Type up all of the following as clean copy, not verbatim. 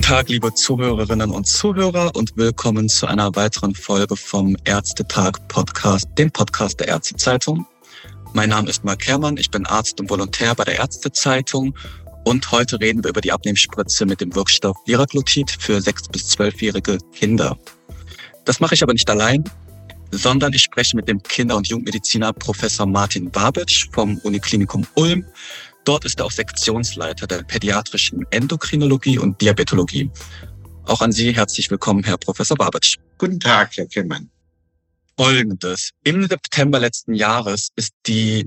Tag, liebe Zuhörerinnen und Zuhörer, und willkommen zu einer weiteren Folge vom Ärztetag-Podcast, dem Podcast der Ärztezeitung. Mein Name ist Marc Herrmann, ich bin Arzt und Volontär bei der Ärztezeitung und heute reden wir über die Abnehmspritze mit dem Wirkstoff Liraglutid für 6- bis 12-jährige Kinder. Das mache ich aber nicht allein, sondern ich spreche mit dem Kinder- und Jugendmediziner Professor Martin Babic vom Uniklinikum Ulm. Dort ist er auch Sektionsleiter der pädiatrischen Endokrinologie und Diabetologie. Auch an Sie herzlich willkommen, Herr Professor Babic. Guten Tag, Herr Kemmern. Folgendes. Im September letzten Jahres ist die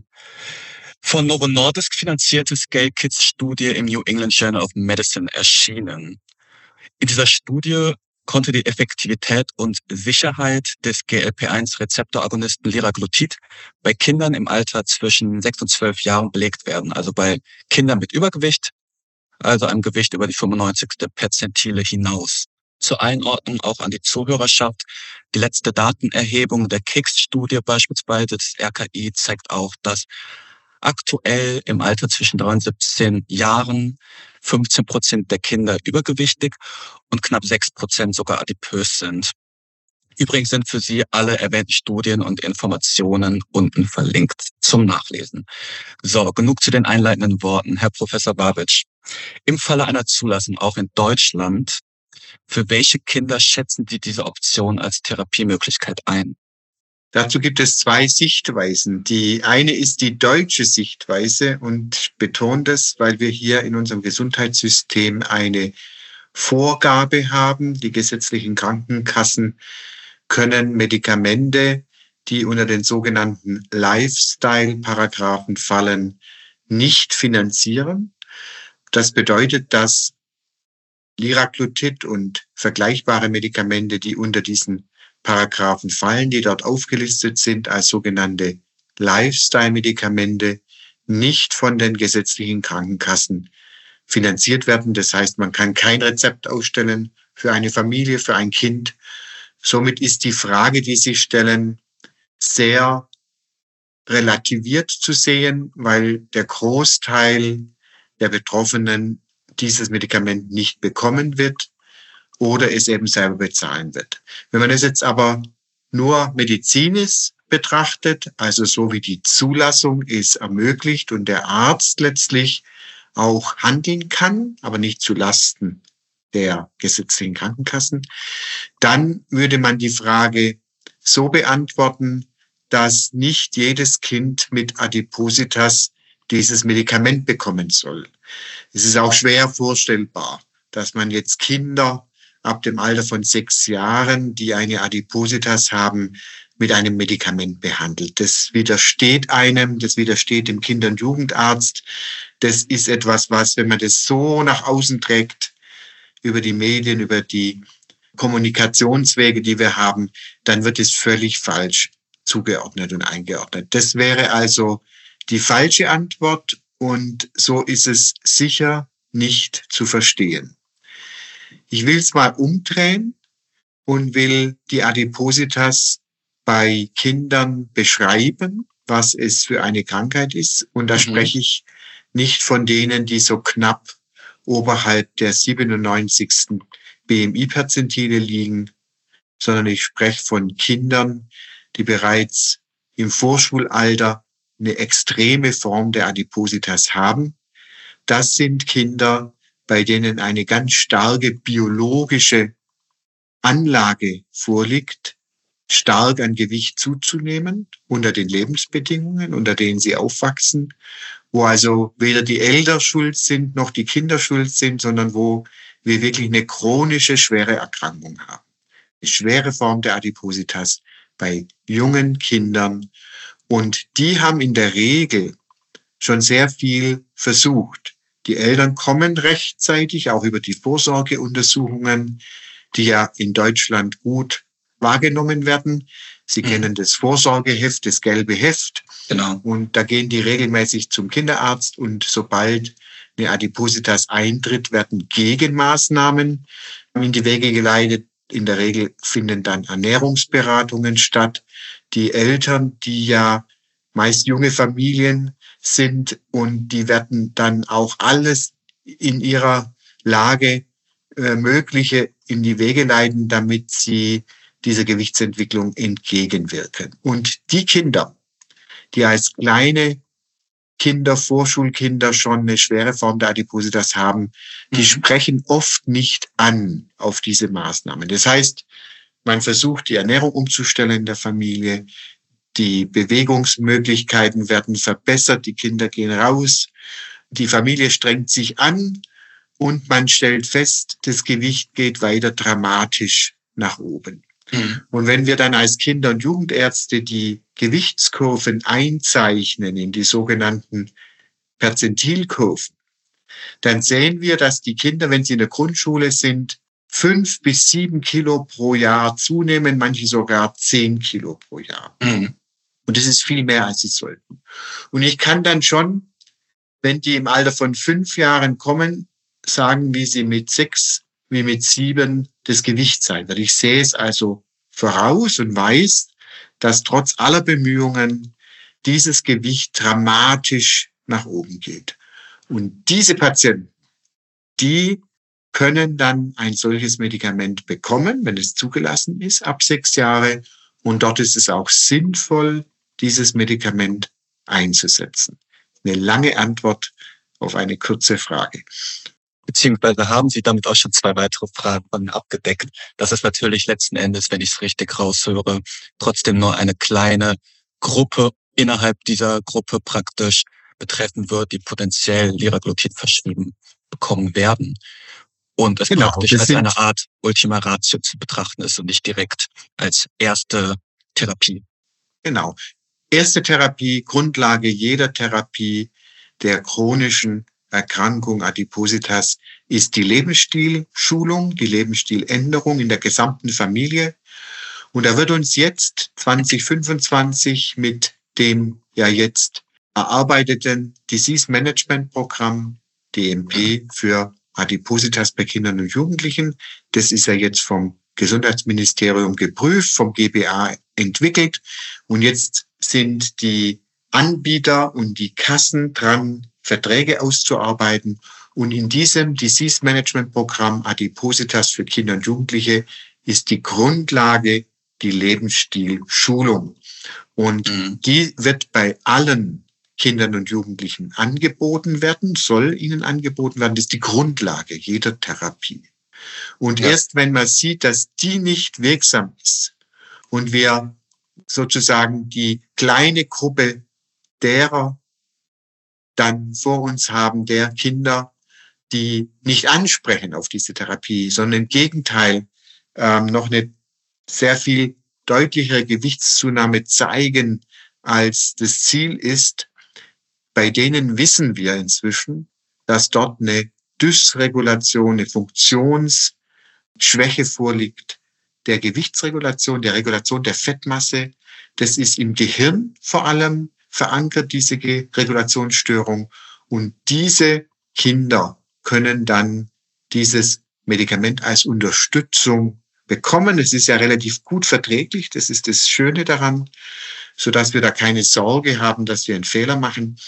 von Novo Nordisk finanzierte Scale-Kids-Studie im New England Journal of Medicine erschienen. In dieser Studie konnte die Effektivität und Sicherheit des GLP-1-Rezeptoragonisten Liraglutid bei Kindern im Alter zwischen 6 und 12 Jahren belegt werden. Also bei Kindern mit Übergewicht, also einem Gewicht über die 95. Perzentile hinaus. Zur Einordnung auch an die Zuhörerschaft. Die letzte Datenerhebung der KICS-Studie beispielsweise des RKI zeigt auch, dass aktuell im Alter zwischen 3 und 17 Jahren 15% der Kinder übergewichtig und knapp 6% sogar adipös sind. Übrigens sind für Sie alle erwähnten Studien und Informationen unten verlinkt zum Nachlesen. So, genug zu den einleitenden Worten. Herr Professor Babic, im Falle einer Zulassung auch in Deutschland, für welche Kinder schätzen Sie diese Option als Therapiemöglichkeit ein? Dazu gibt es zwei Sichtweisen. Die eine ist die deutsche Sichtweise und ich betone das, weil wir hier in unserem Gesundheitssystem eine Vorgabe haben. Die gesetzlichen Krankenkassen können Medikamente, die unter den sogenannten Lifestyle-Paragraphen fallen, nicht finanzieren. Das bedeutet, dass Liraglutid und vergleichbare Medikamente, die unter diesen Paragraphen fallen, die dort aufgelistet sind als sogenannte Lifestyle-Medikamente, nicht von den gesetzlichen Krankenkassen finanziert werden. Das heißt, man kann kein Rezept ausstellen für eine Familie, für ein Kind. Somit ist die Frage, die Sie stellen, sehr relativiert zu sehen, weil der Großteil der Betroffenen dieses Medikament nicht bekommen wird oder es eben selber bezahlen wird. Wenn man es jetzt aber nur medizinisch betrachtet, also so wie die Zulassung es ermöglicht und der Arzt letztlich auch handeln kann, aber nicht zu Lasten der gesetzlichen Krankenkassen, dann würde man die Frage so beantworten, dass nicht jedes Kind mit Adipositas dieses Medikament bekommen soll. Es ist auch schwer vorstellbar, dass man jetzt Kinder ab dem Alter von 6 Jahren, die eine Adipositas haben, mit einem Medikament behandelt. Das widersteht einem, das widersteht dem Kinder- und Jugendarzt. Das ist etwas, was, wenn man das so nach außen trägt, über die Medien, über die Kommunikationswege, die wir haben, dann wird es völlig falsch zugeordnet und eingeordnet. Das wäre also die falsche Antwort und so ist es sicher nicht zu verstehen. Ich will es mal umdrehen und will die Adipositas bei Kindern beschreiben, was es für eine Krankheit ist. Und da spreche ich nicht von denen, die so knapp oberhalb der 97. BMI-Perzentile liegen, sondern ich spreche von Kindern, die bereits im Vorschulalter eine extreme Form der Adipositas haben. Das sind Kinder, bei denen eine ganz starke biologische Anlage vorliegt, stark an Gewicht zuzunehmen unter den Lebensbedingungen, unter denen sie aufwachsen, wo also weder die Eltern schuld sind, noch die Kinder schuld sind, sondern wo wir wirklich eine chronische, schwere Erkrankung haben. Eine schwere Form der Adipositas bei jungen Kindern. Und die haben in der Regel schon sehr viel versucht. Die Eltern kommen rechtzeitig, auch über die Vorsorgeuntersuchungen, die ja in Deutschland gut wahrgenommen werden. Sie kennen das Vorsorgeheft, das gelbe Heft. Genau. Und da gehen die regelmäßig zum Kinderarzt und sobald eine Adipositas eintritt, werden Gegenmaßnahmen in die Wege geleitet. In der Regel finden dann Ernährungsberatungen statt. Die Eltern, die ja meist junge Familien sind und die werden dann auch alles in ihrer Lage Mögliche in die Wege leiten, damit sie dieser Gewichtsentwicklung entgegenwirken. Und die Kinder, die als kleine Kinder, Vorschulkinder schon eine schwere Form der Adipositas haben, die sprechen oft nicht an auf diese Maßnahmen. Das heißt, man versucht, die Ernährung umzustellen in der Familie, die Bewegungsmöglichkeiten werden verbessert, die Kinder gehen raus, die Familie strengt sich an und man stellt fest, das Gewicht geht weiter dramatisch nach oben. Und wenn wir dann als Kinder- und Jugendärzte die Gewichtskurven einzeichnen in die sogenannten Perzentilkurven, dann sehen wir, dass die Kinder, wenn sie in der Grundschule sind, 5 bis 7 Kilo pro Jahr zunehmen, manche sogar 10 Kilo pro Jahr. Und das ist viel mehr, als sie sollten. Und ich kann dann schon, wenn die im Alter von 5 Jahren kommen, sagen, wie sie mit 6, wie mit 7 das Gewicht sein wird. Ich sehe es also voraus und weiß, dass trotz aller Bemühungen dieses Gewicht dramatisch nach oben geht. Und diese Patienten, die können dann ein solches Medikament bekommen, wenn es zugelassen ist, ab 6 Jahre. Und dort ist es auch sinnvoll, dieses Medikament einzusetzen. Eine lange Antwort auf eine kurze Frage. Beziehungsweise haben Sie damit auch schon 2 weitere Fragen von mir abgedeckt. Das ist natürlich letzten Endes, wenn ich es richtig raushöre, trotzdem nur eine kleine Gruppe innerhalb dieser Gruppe praktisch betreffen wird, die potenziell Liraglutid verschrieben bekommen werden. Und es praktisch als eine Art Ultima Ratio zu betrachten ist und nicht direkt als erste Therapie. Genau. Erste Therapie, Grundlage jeder Therapie der chronischen Erkrankung Adipositas ist die Lebensstilschulung, die Lebensstiländerung in der gesamten Familie. Und da wird uns jetzt 2025 mit dem ja jetzt erarbeiteten Disease Management Programm DMP für Adipositas bei Kindern und Jugendlichen, das ist ja jetzt vom Gesundheitsministerium geprüft, vom GBA entwickelt. Und jetzt sind die Anbieter und die Kassen dran, Verträge auszuarbeiten. Und in diesem Disease Management Programm Adipositas für Kinder und Jugendliche ist die Grundlage die Lebensstilschulung. Und die wird bei allen Kindern und Jugendlichen angeboten werden, soll ihnen angeboten werden. Das ist die Grundlage jeder Therapie. Und erst wenn man sieht, dass die nicht wirksam ist und wir sozusagen die kleine Gruppe derer dann vor uns haben, der Kinder, die nicht ansprechen auf diese Therapie, sondern im Gegenteil noch eine sehr viel deutlichere Gewichtszunahme zeigen, als das Ziel ist, bei denen wissen wir inzwischen, dass dort eine Dysregulation, eine Funktionsschwäche vorliegt, der Gewichtsregulation, der Regulation der Fettmasse. Das ist im Gehirn vor allem verankert, diese Regulationsstörung. Und diese Kinder können dann dieses Medikament als Unterstützung bekommen. Es ist ja relativ gut verträglich, das ist das Schöne daran, sodass wir da keine Sorge haben, dass wir einen Fehler machen.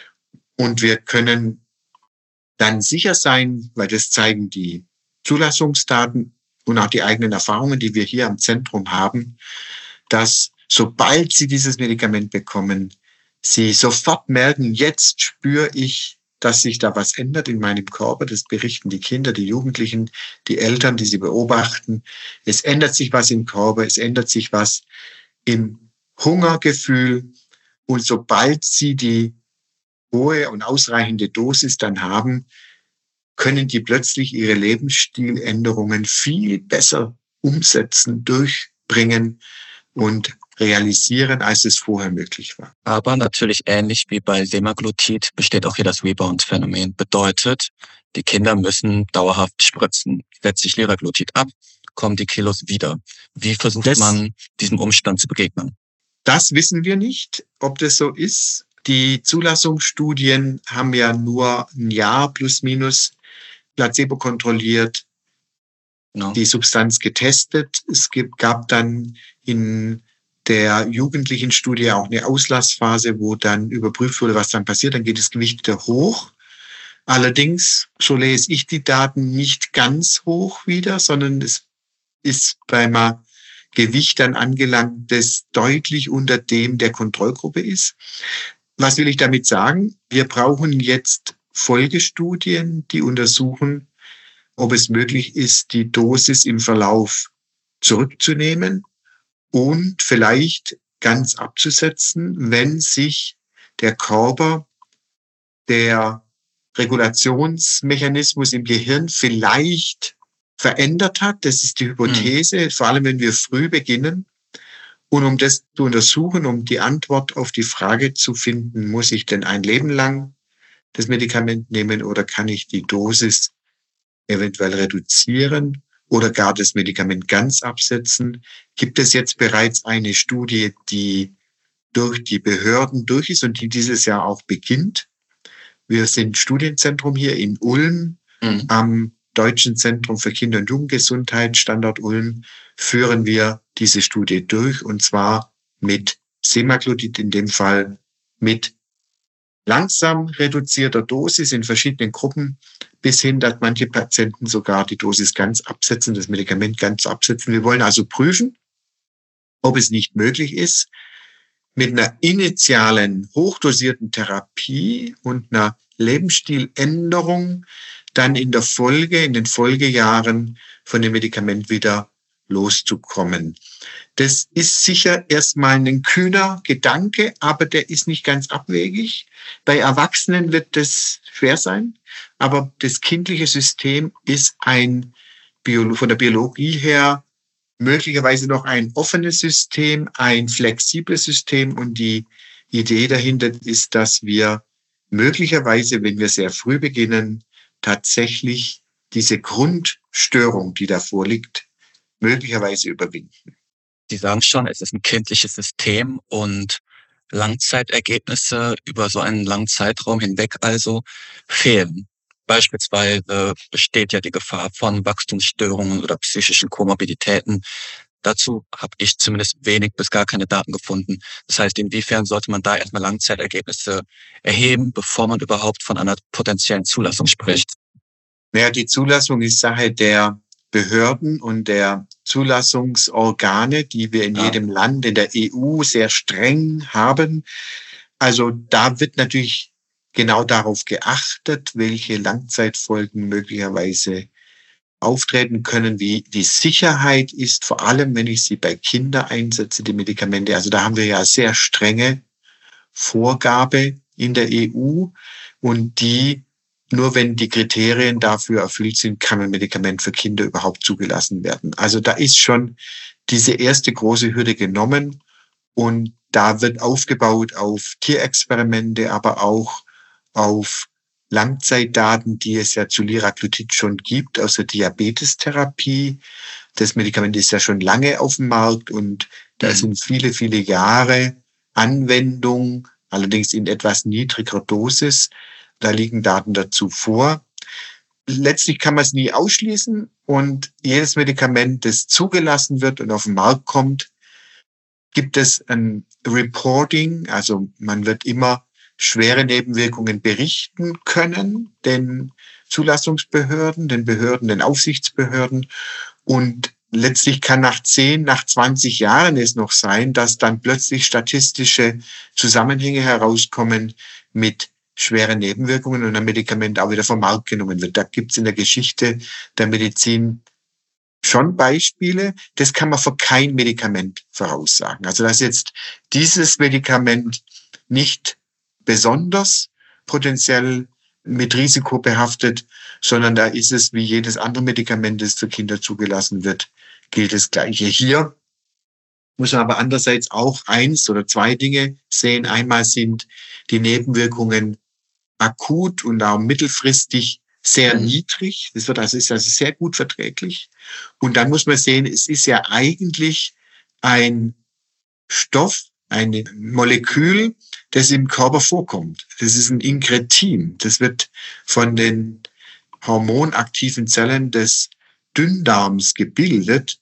Und wir können dann sicher sein, weil das zeigen die Zulassungsdaten und auch die eigenen Erfahrungen, die wir hier am Zentrum haben, dass sobald Sie dieses Medikament bekommen, Sie sofort merken, jetzt spüre ich, dass sich da was ändert in meinem Körper. Das berichten die Kinder, die Jugendlichen, die Eltern, die sie beobachten. Es ändert sich was im Körper, es ändert sich was im Hungergefühl. Und sobald sie die hohe und ausreichende Dosis dann haben, können die plötzlich ihre Lebensstiländerungen viel besser umsetzen, durchbringen und realisieren, als es vorher möglich war. Aber natürlich ähnlich wie bei Semaglutid besteht auch hier das Rebound-Phänomen. Bedeutet, die Kinder müssen dauerhaft spritzen. Setzt sich Liraglutid ab, kommen die Kilos wieder. Wie versucht man, diesem Umstand zu begegnen? Das wissen wir nicht, ob das so ist. Die Zulassungsstudien haben ja nur ein Jahr plus minus placebo kontrolliert, die Substanz getestet. Es gab dann in der jugendlichen Studie auch eine Auslassphase, wo dann überprüft wurde, was dann passiert. Dann geht das Gewicht wieder hoch. Allerdings, so lese ich die Daten, nicht ganz hoch wieder, sondern es ist beim Gewicht dann angelangt, das deutlich unter dem der Kontrollgruppe ist. Was will ich damit sagen? Wir brauchen jetzt Folgestudien, die untersuchen, ob es möglich ist, die Dosis im Verlauf zurückzunehmen und vielleicht ganz abzusetzen, wenn sich der Körper, der Regulationsmechanismus im Gehirn vielleicht verändert hat. Das ist die Hypothese, vor allem wenn wir früh beginnen. Und um das zu untersuchen, um die Antwort auf die Frage zu finden, muss ich denn ein Leben lang das Medikament nehmen oder kann ich die Dosis eventuell reduzieren oder gar das Medikament ganz absetzen, gibt es jetzt bereits eine Studie, die durch die Behörden durch ist und die dieses Jahr auch beginnt. Wir sind Studienzentrum hier in Ulm, am Deutschen Zentrum für Kinder- und Jugendgesundheit, Standort Ulm, führen wir diese Studie durch, und zwar mit Semaglutid, in dem Fall mit langsam reduzierter Dosis in verschiedenen Gruppen, bis hin, dass manche Patienten sogar die Dosis ganz absetzen, das Medikament ganz absetzen. Wir wollen also prüfen, ob es nicht möglich ist, mit einer initialen, hochdosierten Therapie und einer Lebensstiländerung dann in der Folge, in den Folgejahren von dem Medikament wieder loszukommen. Das ist sicher erstmal ein kühner Gedanke, aber der ist nicht ganz abwegig. Bei Erwachsenen wird das schwer sein, aber das kindliche System ist von der Biologie her möglicherweise noch ein offenes System, ein flexibles System, und die Idee dahinter ist, dass wir möglicherweise, wenn wir sehr früh beginnen, tatsächlich diese Grundstörung, die da vorliegt, möglicherweise überwinden. Sie sagen schon, es ist ein kindliches System und Langzeitergebnisse über so einen langen Zeitraum hinweg also fehlen. Beispielsweise besteht ja die Gefahr von Wachstumsstörungen oder psychischen Komorbiditäten. Dazu habe ich zumindest wenig bis gar keine Daten gefunden. Das heißt, inwiefern sollte man da erstmal Langzeitergebnisse erheben, bevor man überhaupt von einer potenziellen Zulassung spricht? Naja, die Zulassung ist Sache der Behörden und der Zulassungsorgane, die wir in jedem Land in der EU sehr streng haben. Also da wird natürlich genau darauf geachtet, welche Langzeitfolgen möglicherweise auftreten können, wie die Sicherheit ist, vor allem wenn ich sie bei Kindern einsetze, die Medikamente. Also da haben wir ja sehr strenge Vorgabe in der EU, und die, nur wenn die Kriterien dafür erfüllt sind, kann ein Medikament für Kinder überhaupt zugelassen werden. Also da ist schon diese erste große Hürde genommen, und da wird aufgebaut auf Tierexperimente, aber auch auf Langzeitdaten, die es ja zu Liraglutid schon gibt aus der Diabetestherapie. Das Medikament ist ja schon lange auf dem Markt, und da sind viele, viele Jahre Anwendung, allerdings in etwas niedriger Dosis. Da liegen Daten dazu vor. Letztlich kann man es nie ausschließen, und jedes Medikament, das zugelassen wird und auf den Markt kommt, gibt es ein Reporting, also man wird immer schwere Nebenwirkungen berichten können, den Zulassungsbehörden, den Behörden, den Aufsichtsbehörden, und letztlich kann nach 10, nach 20 Jahren es noch sein, dass dann plötzlich statistische Zusammenhänge herauskommen mit schweren Nebenwirkungen und ein Medikament auch wieder vom Markt genommen wird. Da gibt es in der Geschichte der Medizin schon Beispiele. Das kann man für kein Medikament voraussagen. Also dass jetzt dieses Medikament nicht besonders potenziell mit Risiko behaftet, sondern da ist es wie jedes andere Medikament, das für Kinder zugelassen wird, gilt das Gleiche. Hier muss man aber andererseits auch eins oder zwei Dinge sehen. Einmal sind die Nebenwirkungen akut und auch mittelfristig sehr niedrig. Das ist also sehr gut verträglich. Und dann muss man sehen, es ist ja eigentlich ein Stoff, ein Molekül, das im Körper vorkommt. Das ist ein Inkretin. Das wird von den hormonaktiven Zellen des Dünndarms gebildet.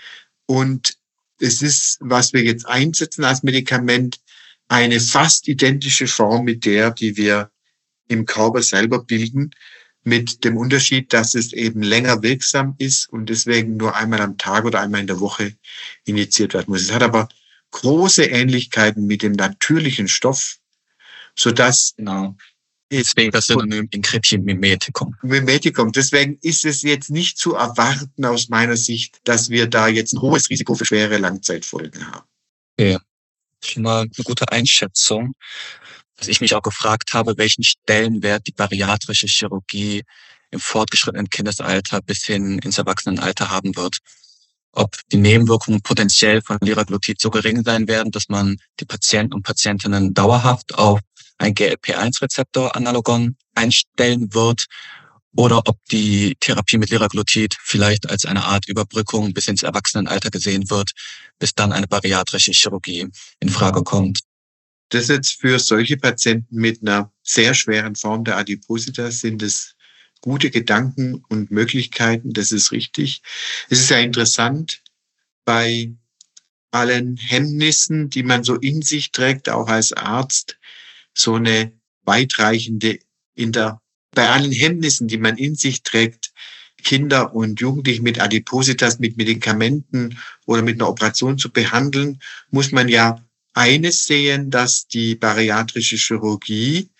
Und es ist, was wir jetzt einsetzen als Medikament, eine fast identische Form mit der, die wir im Körper selber bilden, mit dem Unterschied, dass es eben länger wirksam ist und deswegen nur einmal am Tag oder einmal in der Woche injiziert werden muss. Es hat aber große Ähnlichkeiten mit dem natürlichen Stoff, sodass Genau. Deswegen das Synonym Incretin mimeticum. Mimetikum. Deswegen ist es jetzt nicht zu erwarten aus meiner Sicht, dass wir da jetzt ein hohes Risiko für schwere Langzeitfolgen haben. Okay. Schon mal eine gute Einschätzung. Dass ich mich auch gefragt habe, welchen Stellenwert die bariatrische Chirurgie im fortgeschrittenen Kindesalter bis hin ins Erwachsenenalter haben wird. Ob die Nebenwirkungen potenziell von Liraglutid so gering sein werden, dass man die Patienten und Patientinnen dauerhaft auf ein GLP-1-Rezeptor-Analogon einstellen wird, oder ob die Therapie mit Liraglutid vielleicht als eine Art Überbrückung bis ins Erwachsenenalter gesehen wird, bis dann eine bariatrische Chirurgie in Frage kommt. Das jetzt für solche Patienten mit einer sehr schweren Form der Adipositas sind es gute Gedanken und Möglichkeiten, das ist richtig. Es ist ja interessant, bei allen Hemmnissen, die man so in sich trägt, auch als Arzt, so eine weitreichende bei allen Hemmnissen, die man in sich trägt, Kinder und Jugendliche mit Adipositas, mit Medikamenten oder mit einer Operation zu behandeln, muss man ja eines sehen, dass die bariatrische Chirurgie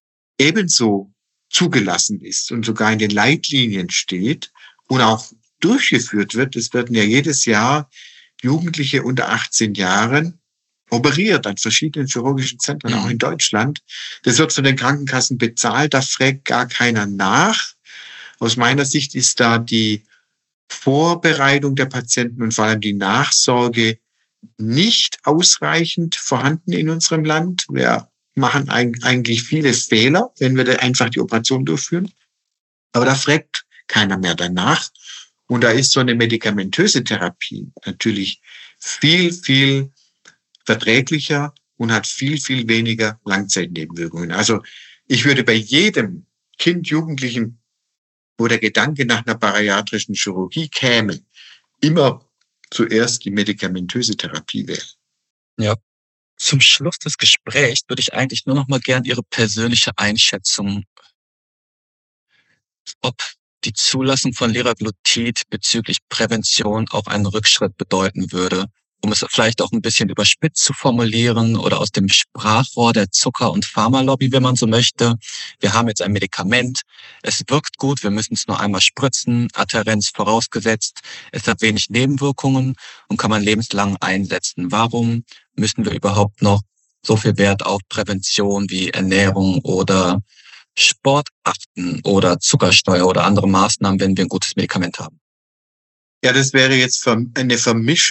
ebenso zugelassen ist und sogar in den Leitlinien steht und auch durchgeführt wird. Es werden ja jedes Jahr Jugendliche unter 18 Jahren operiert an verschiedenen chirurgischen Zentren, auch in Deutschland. Das wird von den Krankenkassen bezahlt, da fragt gar keiner nach. Aus meiner Sicht ist da die Vorbereitung der Patienten und vor allem die Nachsorge nicht ausreichend vorhanden in unserem Land. Wir machen eigentlich viele Fehler, wenn wir da einfach die Operation durchführen. Aber da fragt keiner mehr danach. Und da ist so eine medikamentöse Therapie natürlich viel, viel verträglicher und hat viel, viel weniger Langzeitnebenwirkungen. Also ich würde bei jedem Kind, Jugendlichen, wo der Gedanke nach einer bariatrischen Chirurgie käme, immer zuerst die medikamentöse Therapie wählen. Ja. Zum Schluss des Gesprächs würde ich eigentlich nur noch mal gern Ihre persönliche Einschätzung, ob die Zulassung von Liraglutid bezüglich Prävention auch einen Rückschritt bedeuten würde, um es vielleicht auch ein bisschen überspitzt zu formulieren oder aus dem Sprachrohr der Zucker- und Pharmalobby, wenn man so möchte. Wir haben jetzt ein Medikament, es wirkt gut, wir müssen es nur einmal spritzen, Adhärenz vorausgesetzt, es hat wenig Nebenwirkungen und kann man lebenslang einsetzen. Warum müssen wir überhaupt noch so viel Wert auf Prävention wie Ernährung oder Sport achten oder Zuckersteuer oder andere Maßnahmen, wenn wir ein gutes Medikament haben? Ja, das wäre jetzt eine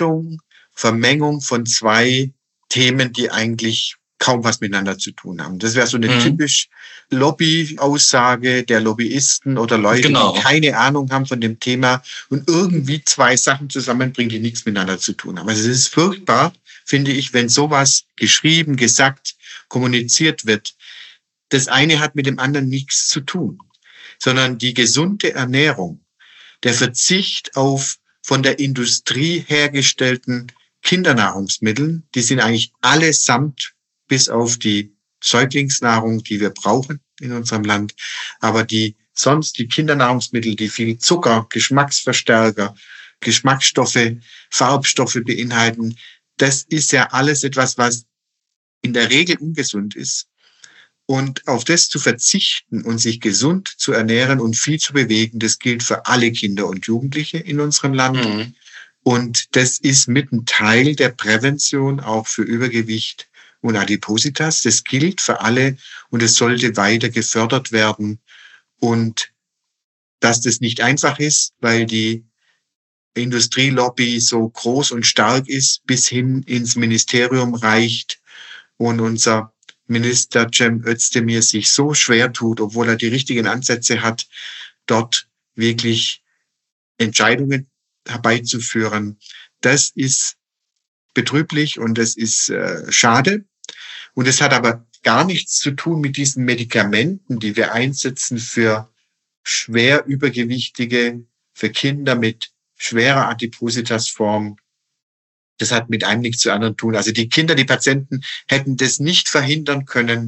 Vermengung von zwei Themen, die eigentlich kaum was miteinander zu tun haben. Das wäre so eine typisch Lobby-Aussage der Lobbyisten oder Leute, die keine Ahnung haben von dem Thema und irgendwie zwei Sachen zusammenbringen, die nichts miteinander zu tun haben. Also es ist furchtbar, finde ich, wenn sowas geschrieben, gesagt, kommuniziert wird. Das eine hat mit dem anderen nichts zu tun, sondern die gesunde Ernährung, der Verzicht auf von der Industrie hergestellten Kindernahrungsmitteln, die sind eigentlich allesamt bis auf die Säuglingsnahrung, die wir brauchen in unserem Land, aber die Kindernahrungsmittel, die viel Zucker, Geschmacksverstärker, Geschmacksstoffe, Farbstoffe beinhalten, das ist ja alles etwas, was in der Regel ungesund ist. Und auf das zu verzichten und sich gesund zu ernähren und viel zu bewegen, das gilt für alle Kinder und Jugendliche in unserem Land. Und das ist mit ein Teil der Prävention auch für Übergewicht und Adipositas. Das gilt für alle und es sollte weiter gefördert werden. Und dass das nicht einfach ist, weil die Industrielobby so groß und stark ist, bis hin ins Ministerium reicht und unser Minister Cem Özdemir sich so schwer tut, obwohl er die richtigen Ansätze hat, dort wirklich Entscheidungen herbeizuführen. Das ist betrüblich und das ist schade. Und es hat aber gar nichts zu tun mit diesen Medikamenten, die wir einsetzen für schwer Übergewichtige, für Kinder mit schwerer Adipositasform. Das hat mit einem nichts zu anderen tun. Also die Kinder, die Patienten hätten das nicht verhindern können,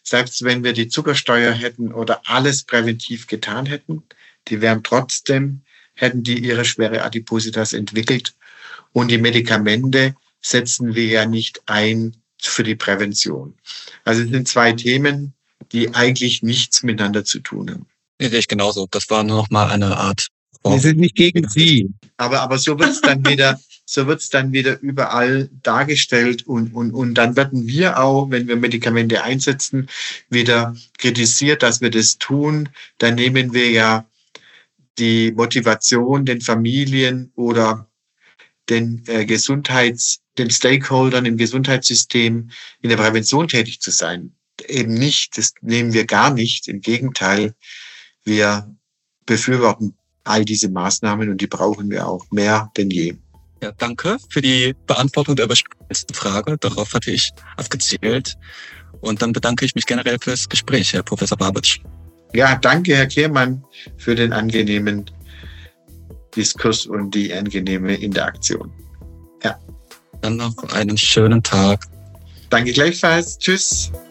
selbst wenn wir die Zuckersteuer hätten oder alles präventiv getan hätten, hätten die ihre schwere Adipositas entwickelt. Und die Medikamente setzen wir ja nicht ein für die Prävention. Also es sind zwei Themen, die eigentlich nichts miteinander zu tun haben. Nee, sehe ich genauso. Das war nur noch mal eine Art. Wir sind nicht gegen Sie. Aber so wird es dann wieder überall dargestellt und dann werden wir auch, wenn wir Medikamente einsetzen, wieder kritisiert, dass wir das tun. Dann nehmen wir ja die Motivation den Familien oder den Stakeholdern im Gesundheitssystem in der Prävention tätig zu sein. Eben nicht, das nehmen wir gar nicht. Im Gegenteil, wir befürworten all diese Maßnahmen und die brauchen wir auch mehr denn je. Ja, danke für die Beantwortung der letzten Frage. Darauf hatte ich abgezielt. Und dann bedanke ich mich generell fürs Gespräch, Herr Professor Babitsch. Ja, danke, Herr Kehrmann, für den angenehmen Diskurs und die angenehme Interaktion. Ja. Dann noch einen schönen Tag. Danke gleichfalls. Tschüss.